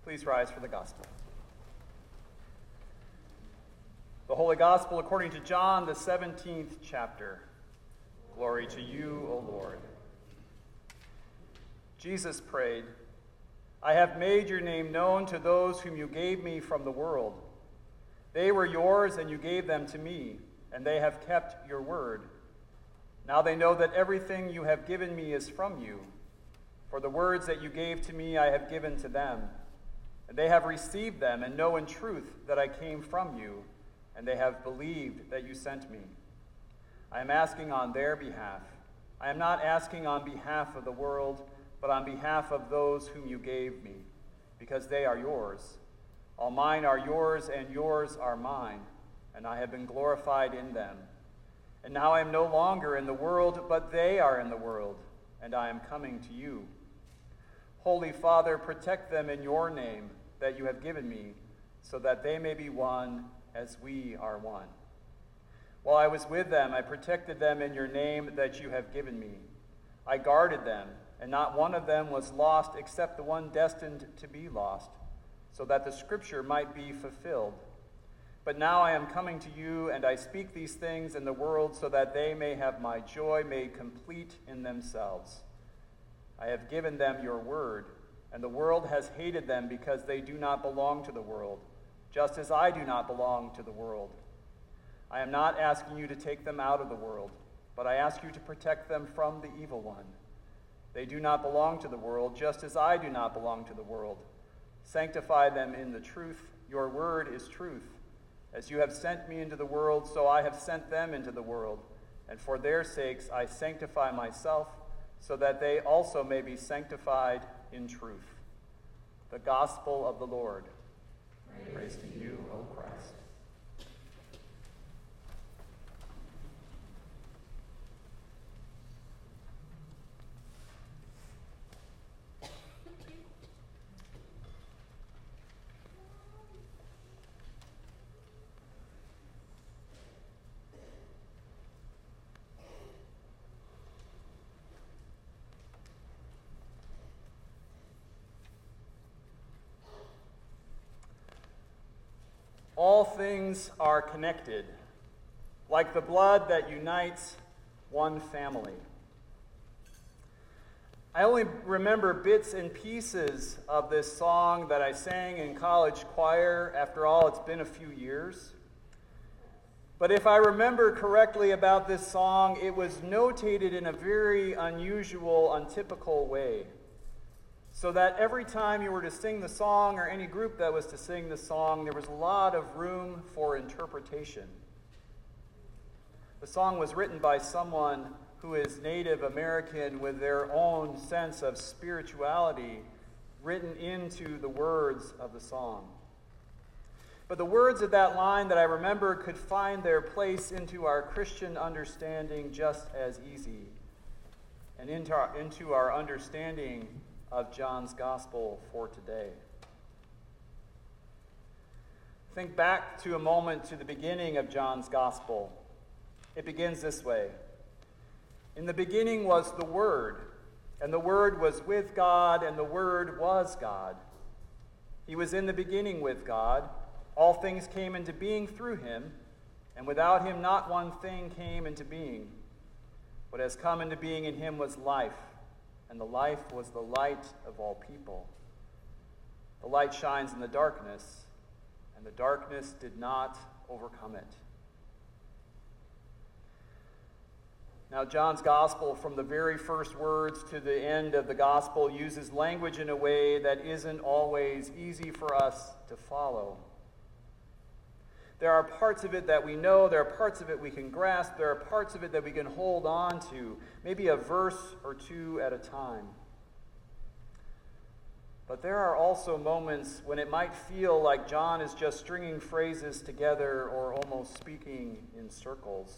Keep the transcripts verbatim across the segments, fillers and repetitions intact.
Please rise for the gospel. The Holy Gospel according to John, the seventeenth chapter. Glory to you, O Lord. Jesus prayed, I have made your name known to those whom you gave me from the world. They were yours, and you gave them to me, and they have kept your word. Now they know that everything you have given me is from you. For the words that you gave to me I have given to them. And they have received them and know in truth that I came from you, and they have believed that you sent me. I am asking on their behalf. I am not asking on behalf of the world, but on behalf of those whom you gave me, because they are yours. All mine are yours, and yours are mine, and I have been glorified in them. And now I am no longer in the world, but they are in the world, and I am coming to you. Holy Father, protect them in your name that you have given me, so that they may be one as we are one. While I was with them, I protected them in your name that you have given me. I guarded them, and not one of them was lost except the one destined to be lost, so that the scripture might be fulfilled. But now I am coming to you, and I speak these things in the world so that they may have my joy made complete in themselves. I have given them your word, and the world has hated them because they do not belong to the world, just as I do not belong to the world. I am not asking you to take them out of the world, but I ask you to protect them from the evil one. They do not belong to the world, just as I do not belong to the world. Sanctify them in the truth. Your word is truth. As you have sent me into the world, so I have sent them into the world. And for their sakes I sanctify myself, so that they also may be sanctified in truth. The gospel of the Lord. Praise, Praise to you, O Christ. All things are connected, like the blood that unites one family. I only remember bits and pieces of this song that I sang in college choir. After all, it's been a few years. But if I remember correctly about this song, it was notated in a very unusual, untypical way. So that every time you were to sing the song, or any group that was to sing the song, there was a lot of room for interpretation. The song was written by someone who is Native American with their own sense of spirituality written into the words of the song. But the words of that line that I remember could find their place into our Christian understanding just as easy, and into our, into our understanding of John's Gospel for today. Think back to a moment to the beginning of John's Gospel. It begins this way. In the beginning was the Word, and the Word was with God, and the Word was God. He was in the beginning with God. All things came into being through him, and without him not one thing came into being. What has come into being in him was life, and the life was the light of all people. The light shines in the darkness, and the darkness did not overcome it. Now, John's gospel, from the very first words to the end of the gospel, uses language in a way that isn't always easy for us to follow. There are parts of it that we know, there are parts of it we can grasp, there are parts of it that we can hold on to, maybe a verse or two at a time. But there are also moments when it might feel like John is just stringing phrases together or almost speaking in circles.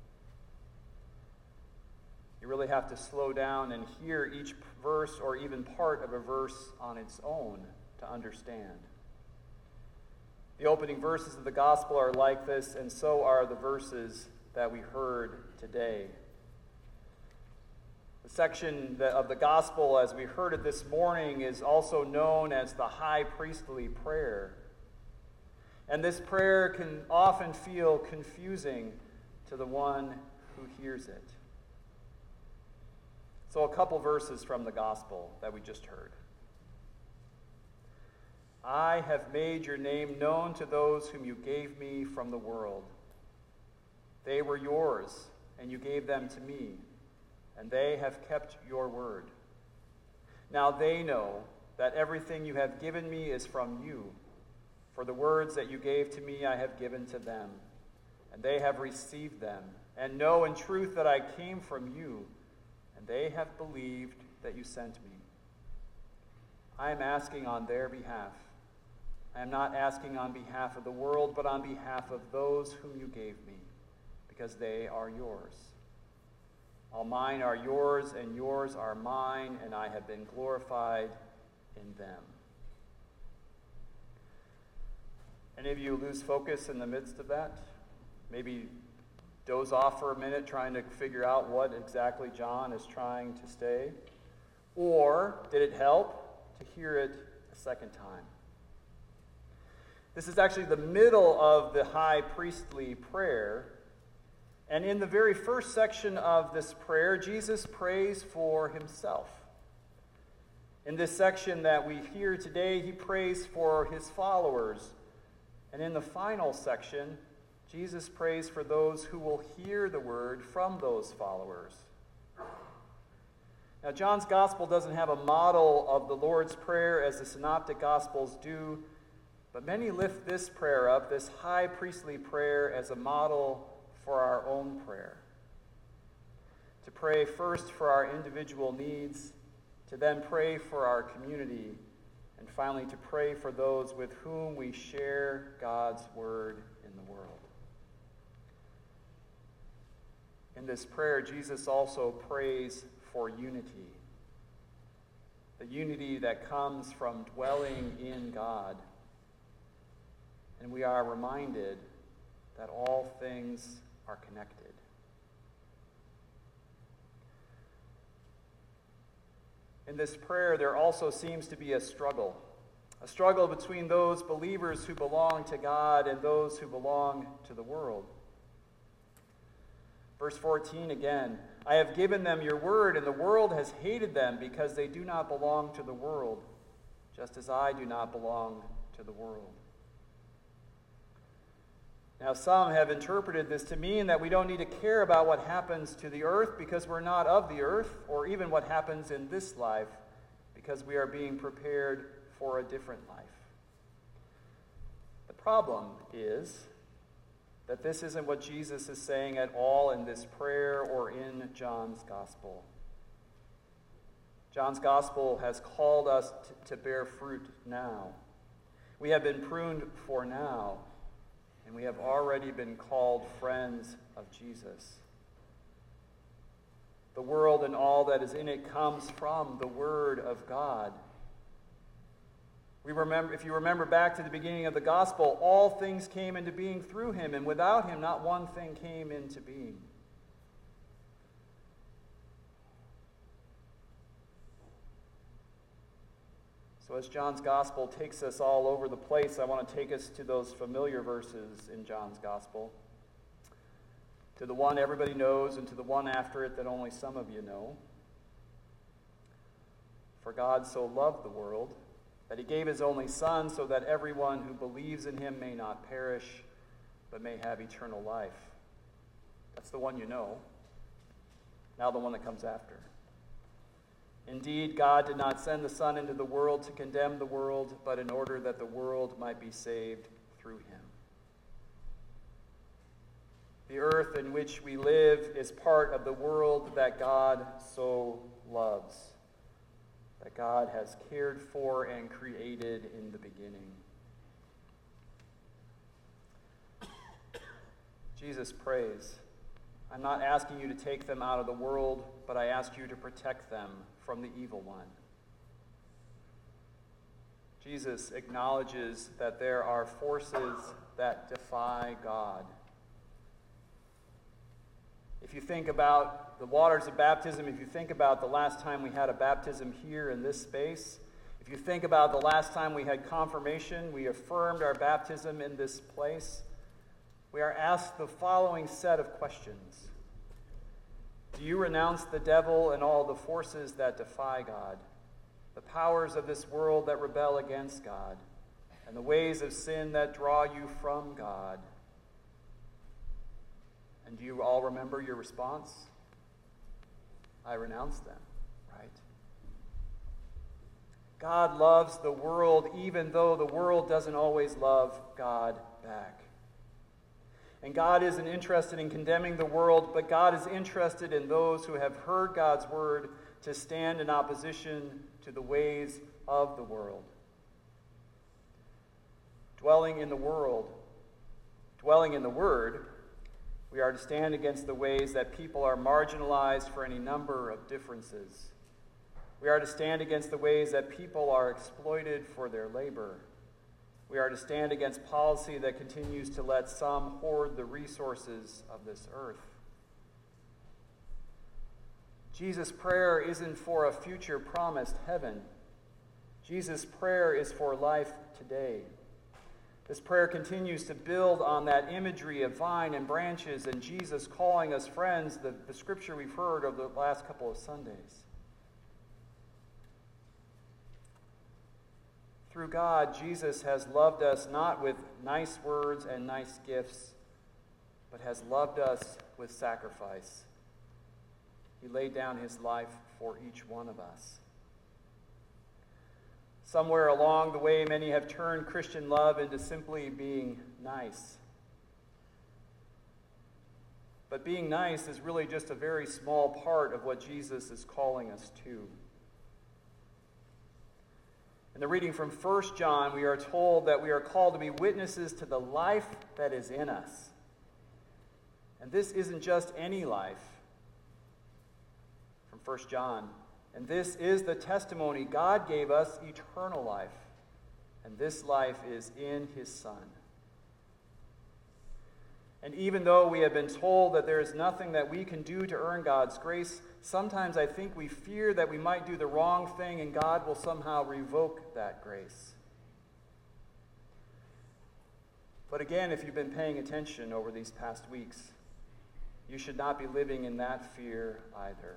You really have to slow down and hear each verse or even part of a verse on its own to understand. The opening verses of the gospel are like this, and so are the verses that we heard today. The The section that, of the gospel, as we heard it this morning, is also known as the high priestly prayer. And this prayer can often feel confusing to the one who hears it. So a couple verses from the gospel that we just heard. I have made your name known to those whom you gave me from the world. They were yours, and you gave them to me, and they have kept your word. Now they know that everything you have given me is from you. For the words that you gave to me I have given to them, and they have received them, and know in truth that I came from you, and they have believed that you sent me. I am asking on their behalf. I am not asking on behalf of the world, but on behalf of those whom you gave me, because they are yours. All mine are yours, and yours are mine, and I have been glorified in them. Any of you lose focus in the midst of that? Maybe doze off for a minute trying to figure out what exactly John is trying to say? Or did it help to hear it a second time? This is actually the middle of the high priestly prayer. And in the very first section of this prayer, Jesus prays for himself. In this section that we hear today, he prays for his followers. And in the final section, Jesus prays for those who will hear the word from those followers. Now, John's gospel doesn't have a model of the Lord's Prayer as the synoptic gospels do, but many lift this prayer up, this high priestly prayer, as a model for our own prayer. To pray first for our individual needs, to then pray for our community, and finally to pray for those with whom we share God's word in the world. In this prayer, Jesus also prays for unity. The unity that comes from dwelling in God. And we are reminded that all things are connected. In this prayer, there also seems to be a struggle. A struggle between those believers who belong to God and those who belong to the world. Verse fourteen again, I have given them your word, and the world has hated them because they do not belong to the world, just as I do not belong to the world. Now, some have interpreted this to mean that we don't need to care about what happens to the earth because we're not of the earth, or even what happens in this life because we are being prepared for a different life. The problem is that this isn't what Jesus is saying at all in this prayer or in John's gospel. John's gospel has called us to, to bear fruit now. We have been pruned for now. And we have already been called friends of Jesus. The world and all that is in it comes from the Word of God. We remember, if you remember back to the beginning of the gospel, all things came into being through him, and without him, not one thing came into being. So as John's gospel takes us all over the place, I want to take us to those familiar verses in John's gospel. To the one everybody knows, and to the one after it that only some of you know. For God so loved the world that he gave his only Son, so that everyone who believes in him may not perish, but may have eternal life. That's the one you know. Now the one that comes after. Indeed, God did not send the Son into the world to condemn the world, but in order that the world might be saved through him. The earth in which we live is part of the world that God so loves, that God has cared for and created in the beginning. Jesus prays, I'm not asking you to take them out of the world, but I ask you to protect them from the evil one. Jesus acknowledges that there are forces that defy God. If you think about the waters of baptism, if you think about the last time we had a baptism here in this space, if you think about the last time we had confirmation, we affirmed our baptism in this place, we are asked the following set of questions. Do you renounce the devil and all the forces that defy God, the powers of this world that rebel against God, and the ways of sin that draw you from God? And do you all remember your response? I renounce them, right? God loves the world even though the world doesn't always love God back. And God isn't interested in condemning the world, but God is interested in those who have heard God's word to stand in opposition to the ways of the world. Dwelling in the world, dwelling in the word, we are to stand against the ways that people are marginalized for any number of differences. We are to stand against the ways that people are exploited for their labor. We are to stand against policy that continues to let some hoard the resources of this earth. Jesus' prayer isn't for a future promised heaven. Jesus' prayer is for life today. This prayer continues to build on that imagery of vine and branches and Jesus calling us friends, the, the scripture we've heard over the last couple of Sundays. Through God, Jesus has loved us not with nice words and nice gifts, but has loved us with sacrifice. He laid down his life for each one of us. Somewhere along the way, many have turned Christian love into simply being nice. But being nice is really just a very small part of what Jesus is calling us to. In the reading from First John, we are told that we are called to be witnesses to the life that is in us. And this isn't just any life. From First John, and this is the testimony God gave us, eternal life. And this life is in his Son. And even though we have been told that there is nothing that we can do to earn God's grace, sometimes I think we fear that we might do the wrong thing and God will somehow revoke that grace. But again, if you've been paying attention over these past weeks, you should not be living in that fear either.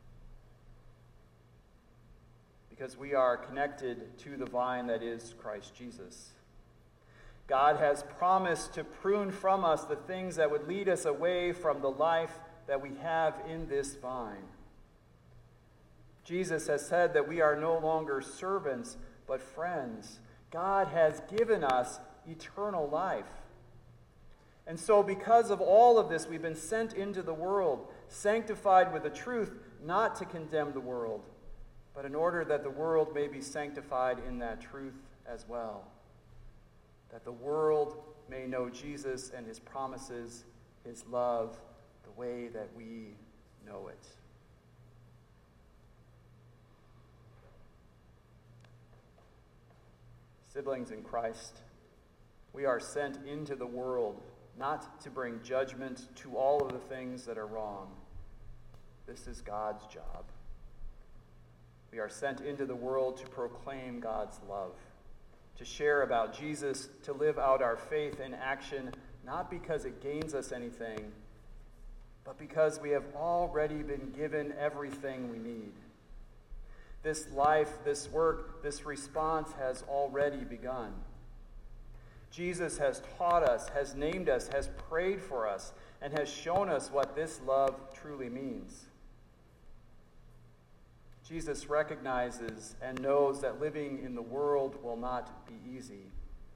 Because we are connected to the vine that is Christ Jesus. God has promised to prune from us the things that would lead us away from the life that we have in this vine. Jesus has said that we are no longer servants, but friends. God has given us eternal life. And so because of all of this, we've been sent into the world, sanctified with the truth, not to condemn the world, but in order that the world may be sanctified in that truth as well. That the world may know Jesus and his promises, his love, the way that we know it. Siblings in Christ, we are sent into the world not to bring judgment to all of the things that are wrong. This is God's job. We are sent into the world to proclaim God's love, to share about Jesus, to live out our faith in action, not because it gains us anything, but because we have already been given everything we need. This life, this work, this response has already begun. Jesus has taught us, has named us, has prayed for us, and has shown us what this love truly means. Jesus recognizes and knows that living in the world will not be easy.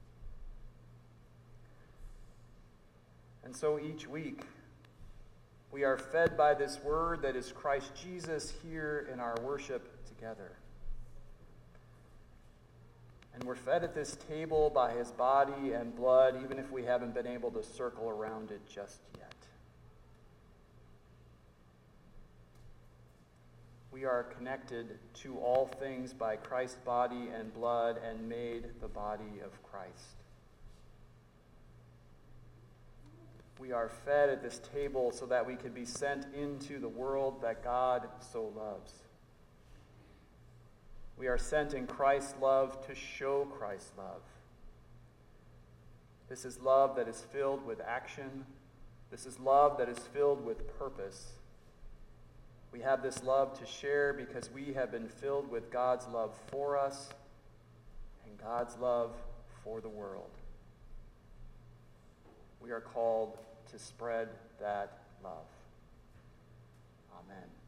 And so each week, we are fed by this word that is Christ Jesus here in our worship together. And we're fed at this table by his body and blood, even if we haven't been able to circle around it just yet. We are connected to all things by Christ's body and blood and made the body of Christ. We are fed at this table so that we can be sent into the world that God so loves. We are sent in Christ's love to show Christ's love. This is love that is filled with action. This is love that is filled with purpose. We have this love to share because we have been filled with God's love for us and God's love for the world. We are called to spread that love. Amen.